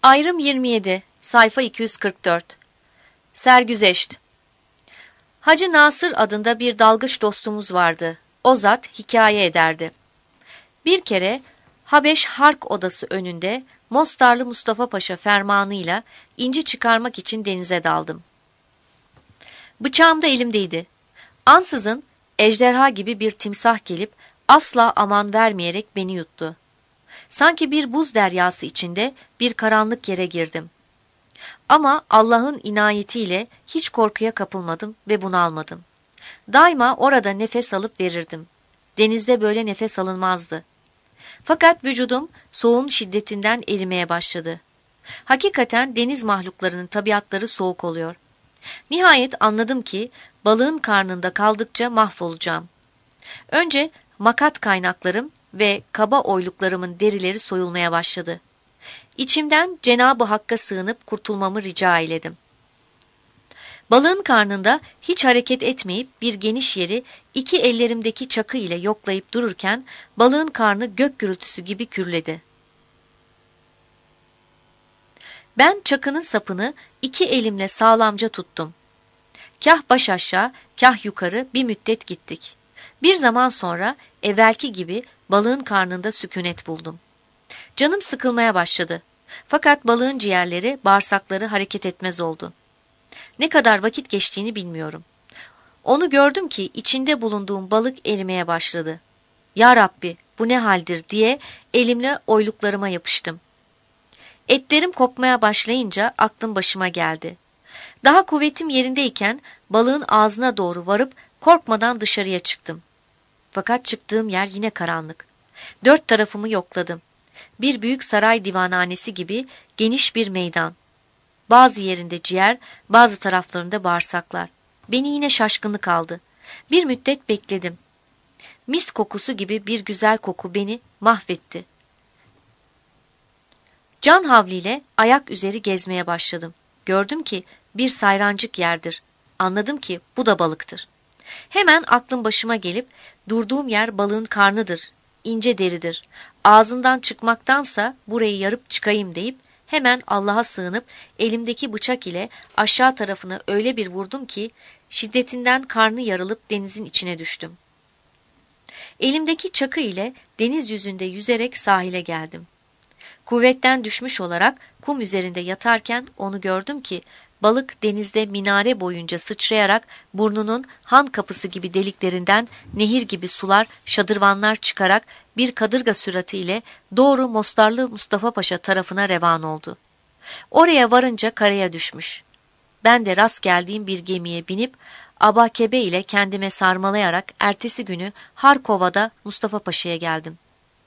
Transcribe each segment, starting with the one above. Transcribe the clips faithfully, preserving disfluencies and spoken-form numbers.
Ayrım yirmi yedi, sayfa iki yüz kırk dört. Sergüzeşt. Hacı Nasır adında bir dalgıç dostumuz vardı. O zat hikaye ederdi. Bir kere Habeş Hark Odası önünde Mostarlı Mustafa Paşa fermanıyla inci çıkarmak için denize daldım. Bıçağım da elimdeydi. Ansızın ejderha gibi bir timsah gelip asla aman vermeyerek beni yuttu. Sanki bir buz deryası içinde bir karanlık yere girdim. Ama Allah'ın inayetiyle hiç korkuya kapılmadım ve bunalmadım. Daima orada nefes alıp verirdim. Denizde böyle nefes alınmazdı. Fakat vücudum soğuğun şiddetinden erimeye başladı. Hakikaten deniz mahluklarının tabiatları soğuk oluyor. Nihayet anladım ki balığın karnında kaldıkça mahvolacağım. Önce makat kaynaklarım ve kaba oyluklarımın derileri soyulmaya başladı. İçimden Cenab-ı Hakk'a sığınıp kurtulmamı rica eyledim. Balığın karnında hiç hareket etmeyip bir geniş yeri iki ellerimdeki çakı ile yoklayıp dururken balığın karnı gök gürültüsü gibi kürledi. Ben çakının sapını iki elimle sağlamca tuttum. Kah baş aşağı, kah yukarı bir müddet gittik. Bir zaman sonra evvelki gibi balığın karnında sükunet buldum. Canım sıkılmaya başladı. Fakat balığın ciğerleri, bağırsakları hareket etmez oldu. Ne kadar vakit geçtiğini bilmiyorum. Onu gördüm ki içinde bulunduğum balık erimeye başladı. Ya Rabbi, bu ne haldir diye elimle oyluklarıma yapıştım. Etlerim kopmaya başlayınca aklım başıma geldi. Daha kuvvetim yerindeyken balığın ağzına doğru varıp korkmadan dışarıya çıktım. Fakat çıktığım yer yine karanlık. Dört tarafımı yokladım. Bir büyük saray divanhanesi gibi geniş bir meydan. Bazı yerinde ciğer, bazı taraflarında bağırsaklar. Beni yine şaşkınlık aldı. Bir müddet bekledim. Mis kokusu gibi bir güzel koku beni mahvetti. Can havliyle ayak üzeri gezmeye başladım. Gördüm ki bir sayrancık yerdir. Anladım ki bu da balıktır. Hemen aklım başıma gelip durduğum yer balığın karnıdır, ince deridir. Ağzından çıkmaktansa burayı yarıp çıkayım deyip hemen Allah'a sığınıp elimdeki bıçak ile aşağı tarafına öyle bir vurdum ki şiddetinden karnı yarılıp denizin içine düştüm. Elimdeki çakı ile deniz yüzünde yüzerek sahile geldim. Kuvvetten düşmüş olarak kum üzerinde yatarken onu gördüm ki balık denizde minare boyunca sıçrayarak burnunun han kapısı gibi deliklerinden nehir gibi sular, şadırvanlar çıkarak bir kadırga süratiyle doğru Mostarlı Mustafa Paşa tarafına revan oldu. Oraya varınca karaya düşmüş. Ben de rast geldiğim bir gemiye binip abakebe ile kendime sarmalayarak ertesi günü Harkova'da Mustafa Paşa'ya geldim.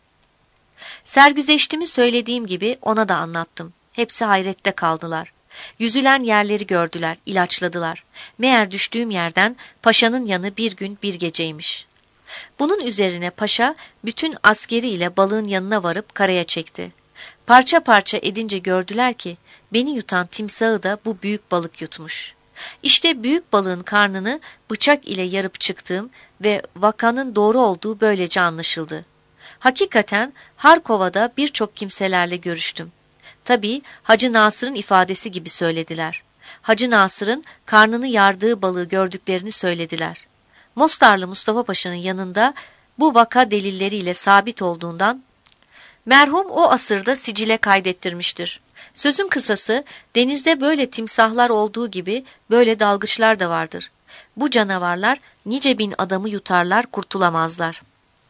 Sergüzeştimi söylediğim gibi ona da anlattım. Hepsi hayrette kaldılar. Yüzülen yerleri gördüler, ilaçladılar. Meğer düştüğüm yerden paşanın yanı bir gün bir geceymiş. Bunun üzerine paşa bütün askeriyle balığın yanına varıp karaya çekti. Parça parça edince gördüler ki beni yutan timsahı da bu büyük balık yutmuş. İşte büyük balığın karnını bıçak ile yarıp çıktığım ve vakanın doğru olduğu böylece anlaşıldı. Hakikaten Harkova'da birçok kimselerle görüştüm. Tabii Hacı Nasır'ın ifadesi gibi söylediler. Hacı Nasır'ın karnını yardığı balığı gördüklerini söylediler. Mostarlı Mustafa Paşa'nın yanında bu vaka delilleriyle sabit olduğundan merhum o asırda sicile kaydettirmiştir. Sözün kısası denizde böyle timsahlar olduğu gibi böyle dalgıçlar da vardır. Bu canavarlar nice bin adamı yutarlar, kurtulamazlar.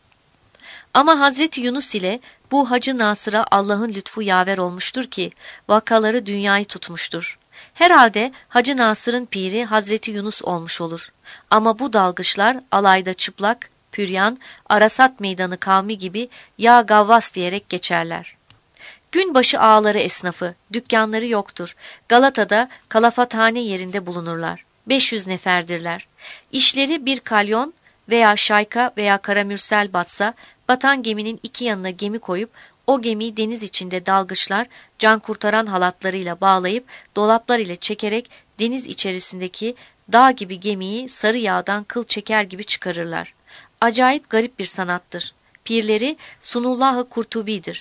Ama Hazreti Yunus ile bu Hacı Nasır'a Allah'ın lütfu yaver olmuştur ki vakaları dünyayı tutmuştur. Herhalde Hacı Nasır'ın piri Hazreti Yunus olmuş olur. Ama bu dalgıçlar alayda çıplak, püryan, Arasat Meydanı kavmi gibi ya gavvas diyerek geçerler. Günbaşı ağaları esnafı, dükkanları yoktur. Galata'da kalafathane yerinde bulunurlar. beş yüz neferdirler. İşleri bir kalyon veya şayka veya karamürsel batsa, batan geminin iki yanına gemi koyup o gemiyi deniz içinde dalgıçlar can kurtaran halatlarıyla bağlayıp dolaplar ile çekerek deniz içerisindeki dağ gibi gemiyi sarı yağdan kıl çeker gibi çıkarırlar. Acayip garip bir sanattır. Pirleri Sunullah-ı Kurtubi'dir.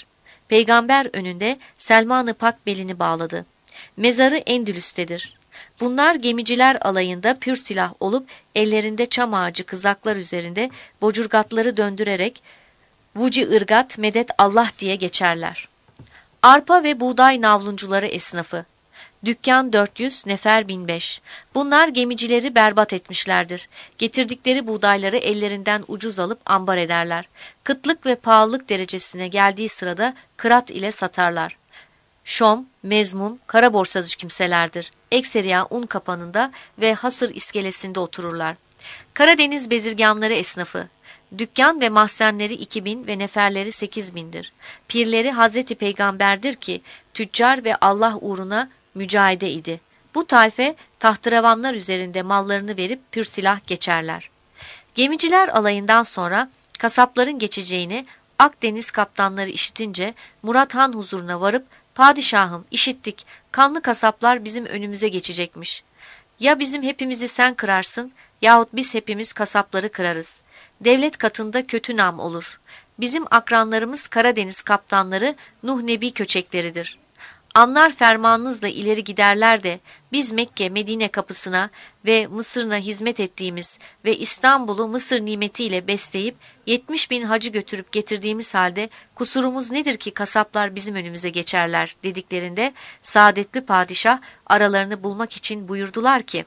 Peygamber önünde Selman-ı Pak belini bağladı. Mezarı Endülüs'tedir. Bunlar gemiciler alayında pür silah olup ellerinde çam ağacı kızaklar üzerinde bocurgatları döndürerek Vuci ırgat medet Allah diye geçerler. Arpa ve buğday navluncuları esnafı. Dükkan dört yüz, nefer bin beş. Bunlar gemicileri berbat etmişlerdir. Getirdikleri buğdayları ellerinden ucuz alıp ambar ederler. Kıtlık ve pahalılık derecesine geldiği sırada kırat ile satarlar. Şom, mezmum, kara borsacı kimselerdir. Ekseriya un kapanında ve hasır iskelesinde otururlar. Karadeniz bezirganları esnafı. Dükkan ve mahzenleri iki bin ve neferleri sekiz bindir. Pirleri Hazreti Peygamber'dir ki tüccar ve Allah uğruna mücahide idi. Bu tayfe tahterevanlar üzerinde mallarını verip pür silah geçerler. Gemiciler alayından sonra kasapların geçeceğini Akdeniz kaptanları işitince Murat Han huzuruna varıp "Padişahım, işittik, kanlı kasaplar bizim önümüze geçecekmiş. Ya bizim hepimizi sen kırarsın yahut biz hepimiz kasapları kırarız. Devlet katında kötü nam olur. Bizim akranlarımız Karadeniz kaptanları Nuh Nebi köçekleridir. Anlar fermanınızla ileri giderler de biz Mekke, Medine kapısına ve Mısır'ına hizmet ettiğimiz ve İstanbul'u Mısır nimetiyle besleyip yetmiş bin hacı götürüp getirdiğimiz halde kusurumuz nedir ki kasaplar bizim önümüze geçerler dediklerinde saadetli padişah aralarını bulmak için buyurdular ki,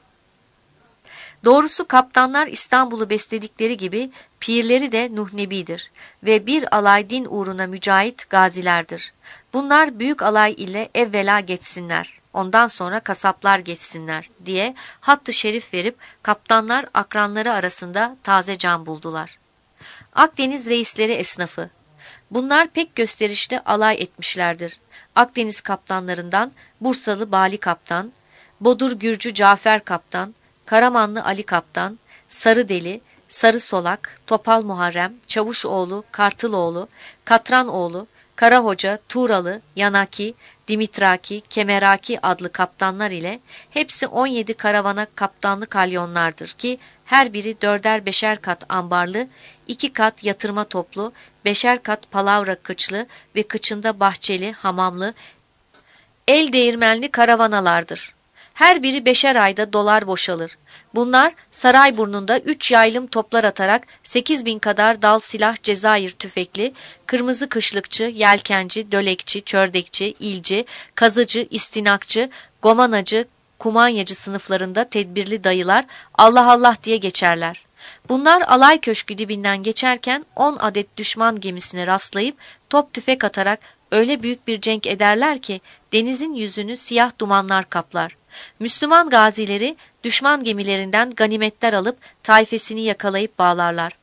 doğrusu kaptanlar İstanbul'u besledikleri gibi pirleri de Nuh Nebi'dir ve bir alay din uğruna mücahit gazilerdir. Bunlar büyük alay ile evvela geçsinler, ondan sonra kasaplar geçsinler diye hattı şerif verip kaptanlar akranları arasında taze can buldular. Akdeniz reisleri esnafı. Bunlar pek gösterişli alay etmişlerdir. Akdeniz kaptanlarından Bursalı Bali Kaptan, Bodur Gürcü Cafer Kaptan, Karamanlı Ali Kaptan, Sarı Deli, Sarı Solak, Topal Muharrem, Çavuşoğlu, Kartıloğlu, Katranoğlu, Kara Hoca, Tuğralı, Yanaki, Dimitraki, Kemeraki adlı kaptanlar ile hepsi on yedi karavana kaptanlı kalyonlardır ki her biri dörder beşer kat ambarlı, iki kat yatırma toplu, beşer kat palavra kıçlı ve kıçında bahçeli, hamamlı, el değirmenli karavanalardır. Her biri beşer ayda dolar boşalır. Bunlar Sarayburnu'nda üç yaylım toplar atarak sekiz bin kadar dal silah Cezayir tüfekli, kırmızı kışlıkçı, yelkenci, dölekçi, çördekçi, ilci, kazıcı, istinakçı, gomanacı, kumanyacı sınıflarında tedbirli dayılar Allah Allah diye geçerler. Bunlar alay köşkü dibinden geçerken on adet düşman gemisine rastlayıp top tüfek atarak öyle büyük bir cenk ederler ki denizin yüzünü siyah dumanlar kaplar. Müslüman gazileri düşman gemilerinden ganimetler alıp tayfesini yakalayıp bağlarlar.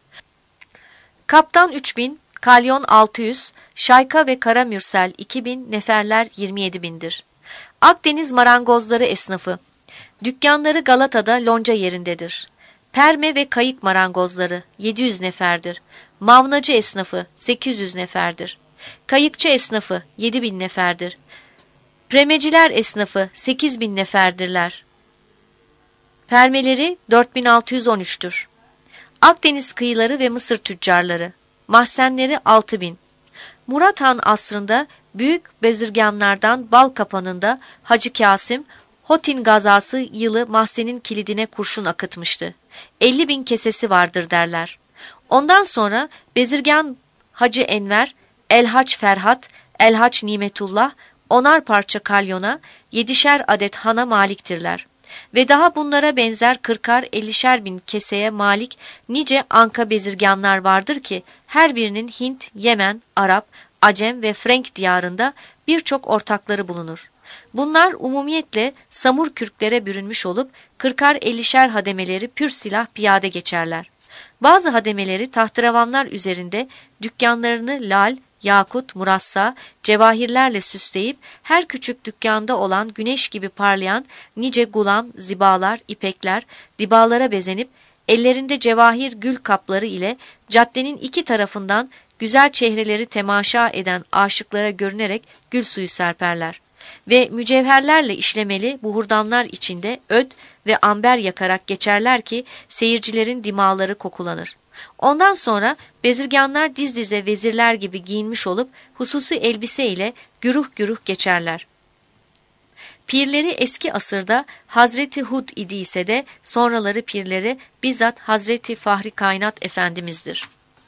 Kaptan üç bin, kalyon altı yüz, şayka ve kara mürsel iki bin, neferler yirmi yedi bindir. Akdeniz marangozları esnafı. Dükkanları Galata'da lonca yerindedir. Perme ve kayık marangozları yedi yüz neferdir. Mavnacı esnafı sekiz yüz neferdir. Kayıkçı esnafı yedi bin neferdir. Premeciler esnafı sekiz bin neferdirler. Permeleri dört bin altı yüz on üç'tür. Akdeniz kıyıları ve Mısır tüccarları. Mahzenleri altı bin. Murat Han asrında büyük bezirganlardan Bal Kapanı'nda Hacı Kasım, Hotin gazası yılı mahzenin kilidine kurşun akıtmıştı. elli bin kesesi vardır derler. Ondan sonra bezirgan Hacı Enver, Elhaç Ferhat, Elhaç Nimetullah, onar parça kalyona, yedişer adet hana maliktirler. Ve daha bunlara benzer kırkar ellişer bin keseye malik nice anka bezirganlar vardır ki her birinin Hint, Yemen, Arap, Acem ve Frank diyarında birçok ortakları bulunur. Bunlar umumiyetle samur kürklere bürünmüş olup kırkar ellişer hademeleri pür silah piyade geçerler. Bazı hademeleri tahterevanlar üzerinde dükkanlarını lal, yakut, murassa, cevahirlerle süsleyip her küçük dükkanda olan güneş gibi parlayan nice gulam, zibalar, ipekler, dibalara bezenip ellerinde cevahir gül kapları ile caddenin iki tarafından güzel çehreleri temaşa eden aşıklara görünerek gül suyu serperler. Ve mücevherlerle işlemeli buhurdanlar içinde öd ve amber yakarak geçerler ki seyircilerin dimaları kokulanır. Ondan sonra bezirganlar diz dize vezirler gibi giyinmiş olup hususi elbise ile güruh güruh geçerler. Pirleri eski asırda Hazreti Hud idi ise de sonraları pirleri bizzat Hazreti Fahri Kainat Efendimiz'dir.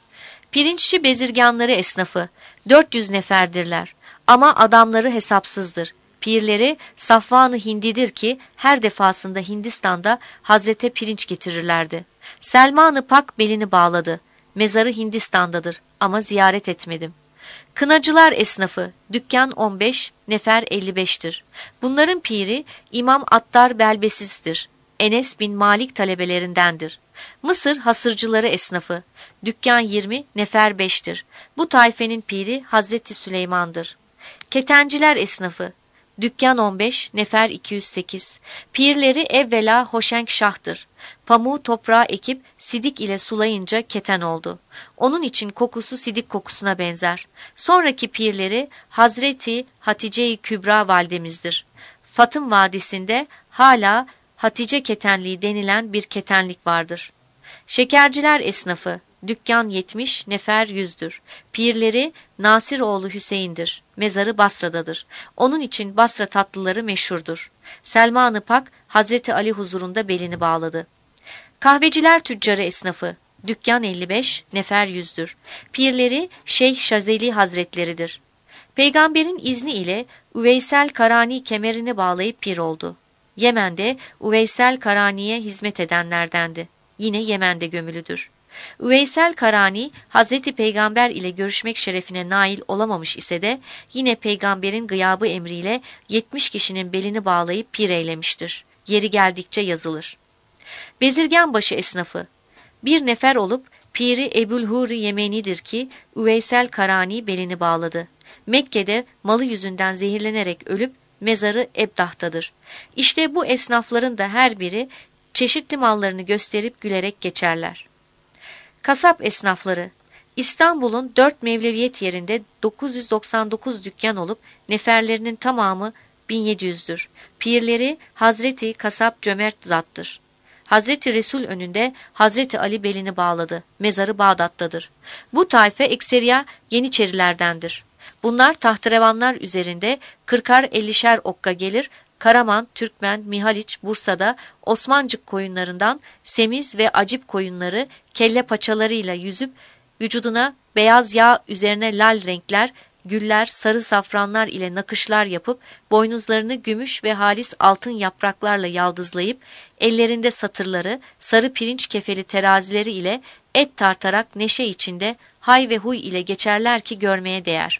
Pirinççi bezirganları esnafı dört yüz neferdirler ama adamları hesapsızdır. Pirleri Safvan-ı Hindi'dir ki her defasında Hindistan'da Hazrete pirinç getirirlerdi. Selman-ı Pak belini bağladı. Mezarı Hindistan'dadır ama ziyaret etmedim. Kınacılar esnafı dükkan on beş, nefer elli beş'tir. Bunların piri İmam Attar Belbesiz'dir. Enes bin Malik talebelerindendir. Mısır hasırcıları esnafı dükkan yirmi, nefer beş'tir. Bu tayfenin piri Hazreti Süleyman'dır. Ketenciler esnafı dükkan on beş, nefer iki yüz sekiz. Pirleri evvela Hoşenk Şah'tır. Pamuğu toprağa ekip sidik ile sulayınca keten oldu. Onun için kokusu sidik kokusuna benzer. Sonraki pirleri Hazreti Hatice-i Kübra validemizdir. Fatım Vadisi'nde hala Hatice ketenliği denilen bir ketenlik vardır. Şekerciler esnafı dükkan yetmiş, nefer yüz'dür. Pirleri Nasiroğlu Hüseyin'dir. Mezarı Basra'dadır. Onun için Basra tatlıları meşhurdur. Selman-ı Pak Hazreti Ali huzurunda belini bağladı. Kahveciler tüccarı esnafı dükkan elli beş, nefer yüz'dür. Pirleri Şeyh Şazeli Hazretleridir. Peygamberin izni ile Üveysel Karani kemerini bağlayıp pir oldu. Yemen'de Üveysel Karani'ye hizmet edenlerdendi. Yine Yemen'de gömülüdür. Üveysel Karani, Hazreti Peygamber ile görüşmek şerefine nail olamamış ise de yine Peygamberin gıyabı emriyle yetmiş kişinin belini bağlayıp pir eylemiştir. Yeri geldikçe yazılır. Bezirganbaşı esnafı bir nefer olup piri Ebu'l-Huri Yemeni'dir ki Üveysel Karani belini bağladı. Mekke'de malı yüzünden zehirlenerek ölüp mezarı Ebdah'tadır. İşte bu esnafların da her biri çeşitli mallarını gösterip gülerek geçerler. Kasap esnafları İstanbul'un dört mevleviyet yerinde dokuz yüz doksan dokuz dükkan olup neferlerinin tamamı bin yedi yüz'dür. Pirleri Hazreti Kasap Cömert Zat'tır. Hazreti Resul önünde Hazreti Ali belini bağladı. Mezarı Bağdat'tadır. Bu tayfe ekseriya Yeniçerilerdendir. Bunlar tahterevanlar üzerinde kırkar ellişer okka gelir, Karaman, Türkmen, Mihaliç, Bursa'da Osmancık koyunlarından semiz ve acip koyunları kelle paçalarıyla yüzüp vücuduna beyaz yağ üzerine lal renkler, güller, sarı safranlar ile nakışlar yapıp boynuzlarını gümüş ve halis altın yapraklarla yaldızlayıp ellerinde satırları, sarı pirinç kefeli terazileri ile et tartarak neşe içinde hay ve huy ile geçerler ki görmeye değer.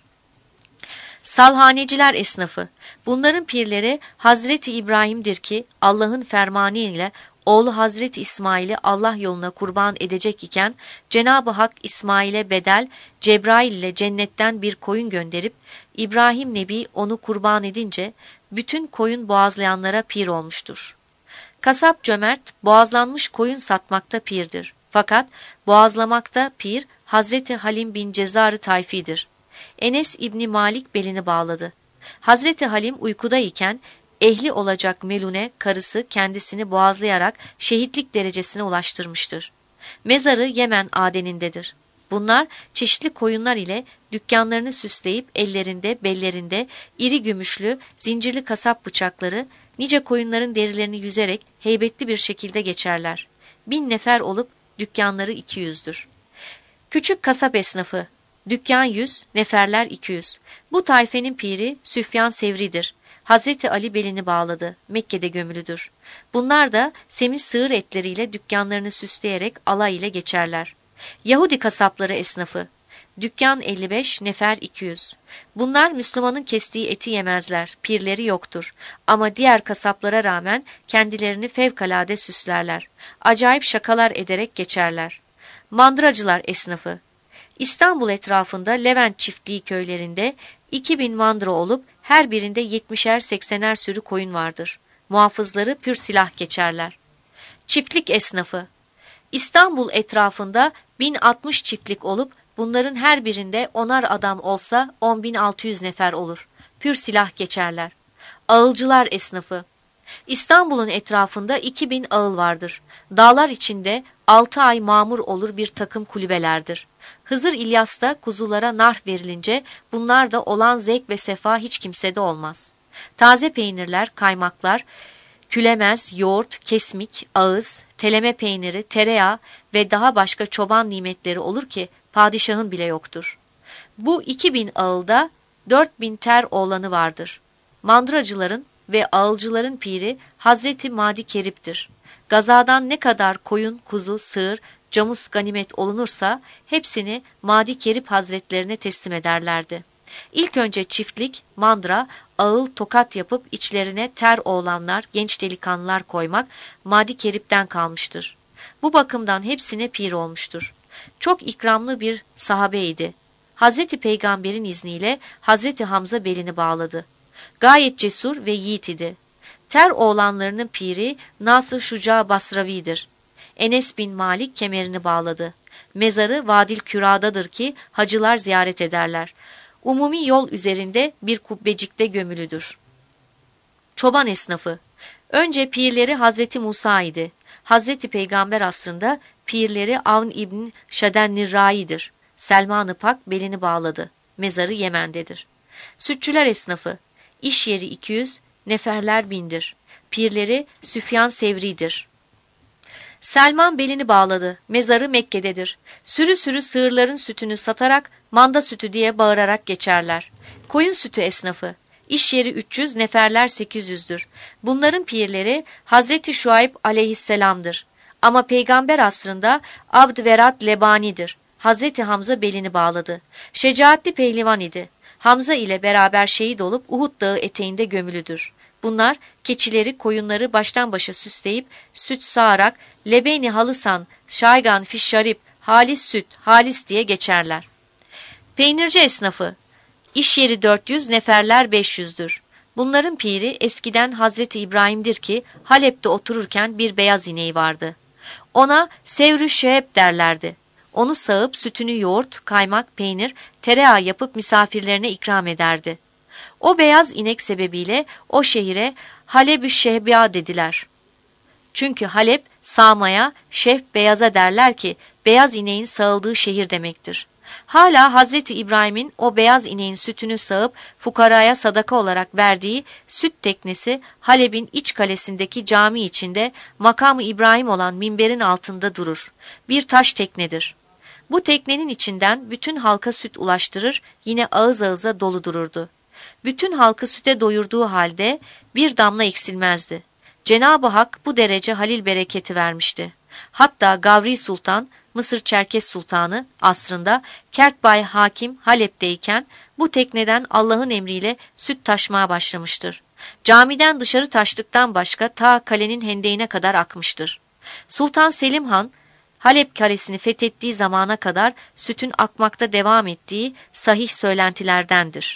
Salhaneciler esnafı, bunların pirleri Hazreti İbrahim'dir ki Allah'ın fermanı ile oğlu Hazreti İsmail'i Allah yoluna kurban edecek iken Cenab-ı Hak İsmail'e bedel Cebrail ile cennetten bir koyun gönderip İbrahim Nebi onu kurban edince bütün koyun boğazlayanlara pir olmuştur. Kasap cömert boğazlanmış koyun satmakta pirdir. Fakat boğazlamakta pir Hazreti Halim bin Cezar-ı Tayfi'dir. Enes İbni Malik belini bağladı. Hazreti Halim uykudayken ehli olacak Melune karısı kendisini boğazlayarak şehitlik derecesine ulaştırmıştır. Mezarı Yemen Aden'indedir. Bunlar çeşitli koyunlar ile dükkanlarını süsleyip ellerinde, bellerinde iri gümüşlü, zincirli kasap bıçakları, nice koyunların derilerini yüzerek heybetli bir şekilde geçerler. Bin nefer olup dükkanları iki yüz'dür. Küçük kasap esnafı dükkan yüz, neferler iki yüz. Bu tayfenin piri Süfyan Sevri'dir. Hazreti Ali belini bağladı. Mekke'de gömülüdür. Bunlar da semiz sığır etleriyle dükkanlarını süsleyerek alay ile geçerler. Yahudi kasapları esnafı dükkan elli beş, nefer iki yüz. Bunlar Müslümanın kestiği eti yemezler. Pirleri yoktur. Ama diğer kasaplara rağmen kendilerini fevkalade süslerler. Acayip şakalar ederek geçerler. Mandıracılar esnafı İstanbul etrafında Levent çiftliği köylerinde iki bin mandıra olup her birinde yetmişer seksener sürü koyun vardır. Muhafızları pür silah geçerler. Çiftlik esnafı İstanbul etrafında bin altmış çiftlik olup bunların her birinde onar adam olsa on bin altı yüz nefer olur. Pür silah geçerler. Ağılcılar esnafı İstanbul'un etrafında iki bin ağıl vardır. Dağlar içinde altı ay mamur olur bir takım kulübelerdir. Hızır İlyas'ta kuzulara nar verilince bunlar da olan zevk ve sefa hiç kimsede olmaz. Taze peynirler, kaymaklar, külemez, yoğurt, kesmik, ağız, teleme peyniri, tereyağı ve daha başka çoban nimetleri olur ki padişahın bile yoktur. Bu iki bin ağılda dört bin ter oğlanı vardır. Mandıracıların ve ağılcıların piri Hazreti Madi Kerip'tir. Gazadan ne kadar koyun, kuzu, sığır, camus ganimet olunursa hepsini Madi Kerip Hazretlerine teslim ederlerdi. İlk önce çiftlik, mandıra, ağıl, tokat yapıp içlerine ter oğlanlar, genç delikanlılar koymak Madi Kerip'ten kalmıştır. Bu bakımdan hepsine pir olmuştur. Çok ikramlı bir sahabeydi. Hazreti Peygamber'in izniyle Hazreti Hamza belini bağladı. Gayet cesur ve yiğit idi. Ter oğlanlarının piri Nasr Şuca Basravi'dir. Enes bin Malik kemerini bağladı. Mezarı Vadil Küra'dadır ki hacılar ziyaret ederler. Umumi yol üzerinde bir kubbecikte gömülüdür. Çoban esnafı. Önce pirleri Hazreti Musa idi. Hazreti Peygamber asrında pirleri Avn İbn Şadennirrai'dir. Selman-ı Pak belini bağladı. Mezarı Yemen'dedir. Sütçüler esnafı. İş yeri iki yüz, neferler bindir. Pirleri Süfyan Sevri'dir. Selman belini bağladı. Mezarı Mekke'dedir. Sürü sürü sığırların sütünü satarak manda sütü diye bağırarak geçerler. Koyun sütü esnafı. İş yeri üç yüz, neferler sekiz yüzdür. Bunların pirleri Hazreti Şuayb aleyhisselamdır. Ama peygamber asrında Abd Verat Lebani'dir. Hazreti Hamza belini bağladı. Şecaatli pehlivan idi. Hamza ile beraber şehit olup Uhud dağı eteğinde gömülüdür. Bunlar keçileri, koyunları baştan başa süsleyip süt sağarak lebeyni halısan, şaygan fişşarip, halis süt, halis diye geçerler. Peynirci esnafı. İş yeri dört yüz, neferler beş yüzdür. Bunların piri eskiden Hazreti İbrahim'dir ki Halep'te otururken bir beyaz ineği vardı. Ona Sevrü Şeheb derlerdi. Onu sağıp sütünü yoğurt, kaymak, peynir, tereyağı yapıp misafirlerine ikram ederdi. O beyaz inek sebebiyle o şehire Haleb-ü Şehbiya dediler. Çünkü Halep sağmaya, şehb beyaza derler ki beyaz ineğin sağıldığı şehir demektir. Hala Hazreti İbrahim'in o beyaz ineğin sütünü sağıp fukaraya sadaka olarak verdiği süt teknesi Halep'in iç kalesindeki cami içinde makamı İbrahim olan minberin altında durur. Bir taş teknedir. Bu teknenin içinden bütün halka süt ulaştırır, yine ağız ağıza dolu dururdu. Bütün halkı süte doyurduğu halde bir damla eksilmezdi. Cenab-ı Hak bu derece halil bereketi vermişti. Hatta Gavri Sultan, Mısır Çerkes Sultanı asrında Kertbay Hakim Halep'teyken bu tekneden Allah'ın emriyle süt taşmaya başlamıştır. Camiden dışarı taştıktan başka ta kalenin hendeğine kadar akmıştır. Sultan Selim Han, Halep kalesini fethettiği zamana kadar sütün akmakta devam ettiği sahih söylentilerdendir.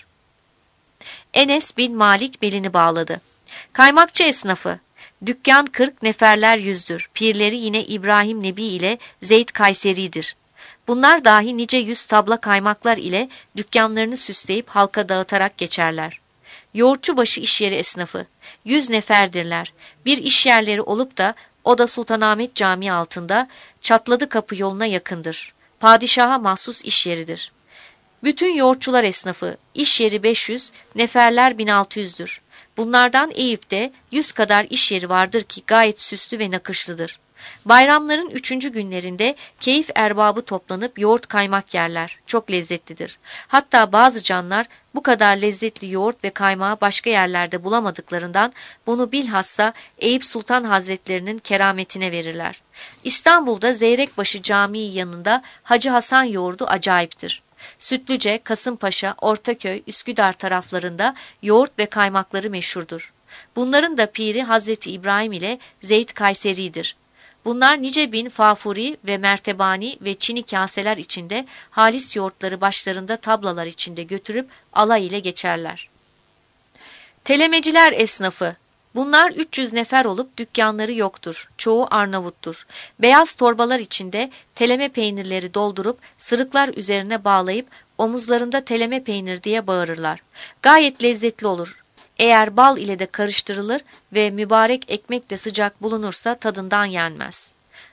Enes bin Malik belini bağladı. Kaymakçı esnafı. Dükkan kırk, neferler yüzdür. Pirleri yine İbrahim Nebi ile Zeyd Kayseri'dir. Bunlar dahi nice yüz tabla kaymaklar ile dükkanlarını süsleyip halka dağıtarak geçerler. Yoğurtçubaşı iş yeri esnafı. Yüz neferdirler. Bir iş yerleri olup da o da Sultanahmet Camii altında Çatladı Kapı yoluna yakındır. Padişaha mahsus iş yeridir. Bütün yoğurtçular esnafı. İş yeri beş yüz, neferler bin altı yüzdür. Bunlardan Eyüp'te yüz kadar iş yeri vardır ki gayet süslü ve nakışlıdır. Bayramların üçüncü günlerinde keyif erbabı toplanıp yoğurt kaymak yerler. Çok lezzetlidir. Hatta bazı canlar bu kadar lezzetli yoğurt ve kaymağı başka yerlerde bulamadıklarından bunu bilhassa Eyüp Sultan Hazretlerinin kerametine verirler. İstanbul'da Zeyrekbaşı Camii yanında Hacı Hasan yoğurdu acayiptir. Sütlüce, Kasımpaşa, Ortaköy, Üsküdar taraflarında yoğurt ve kaymakları meşhurdur. Bunların da piri Hazreti İbrahim ile Zeyd Kayseri'dir. Bunlar nice bin fafuri ve mertebani ve çini kaseler içinde halis yoğurtları başlarında tablalar içinde götürüp alay ile geçerler. Telemeciler esnafı. Bunlar üç yüz nefer olup dükkanları yoktur. Çoğu Arnavuttur. Beyaz torbalar içinde teleme peynirleri doldurup sırıklar üzerine bağlayıp omuzlarında teleme peynir diye bağırırlar. Gayet lezzetli olur. Eğer bal ile de karıştırılır ve mübarek ekmek de sıcak bulunursa tadından yenmez.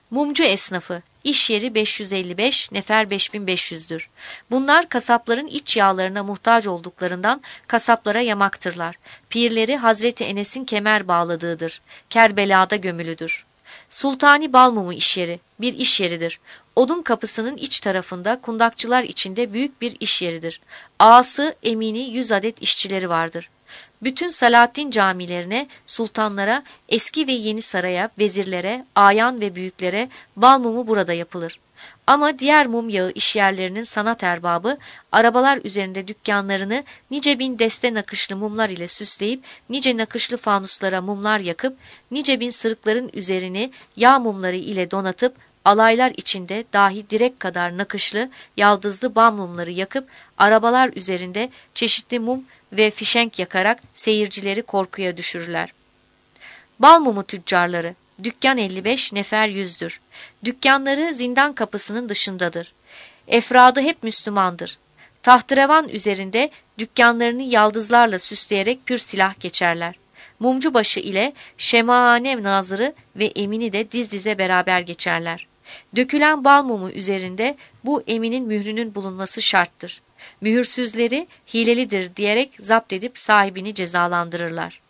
Mumcu esnafı, iş yeri beş yüz elli beş, nefer beş bin beş yüzdür. Bunlar kasapların iç yağlarına muhtaç olduklarından kasaplara yamaktırlar. Pirleri Hazreti Enes'in kemer bağladığıdır. Kerbela'da gömülüdür. Sultani Balmumu iş yeri, bir iş yeridir. Odun kapısının iç tarafında kundakçılar içinde büyük bir iş yeridir. Ağası, emini, yüz adet işçileri vardır. Bütün Salahaddin camilerine, sultanlara, eski ve yeni saraya, vezirlere, ayan ve büyüklere bal mumu burada yapılır. Ama diğer mum yağı işyerlerinin sanat erbabı, arabalar üzerinde dükkanlarını nice bin deste nakışlı mumlar ile süsleyip, nice nakışlı fanuslara mumlar yakıp, nice bin sırıkların üzerini yağ mumları ile donatıp, alaylar içinde dahi direk kadar nakışlı, yaldızlı bal mumları yakıp, arabalar üzerinde çeşitli mum ve fişenk yakarak seyircileri korkuya düşürürler. Bal mumu tüccarları, dükkan elli beş, nefer yüzdür. Dükkanları zindan kapısının dışındadır. Efradı hep Müslümandır. Tahterevan üzerinde dükkanlarını yaldızlarla süsleyerek pür silah geçerler. Mumcubaşı ile Şemâhane Nazırı ve Emini de diz dize beraber geçerler. Dökülen bal mumu üzerinde bu eminin mührünün bulunması şarttır. Mühürsüzleri hilelidir diyerek zapt edip sahibini cezalandırırlar.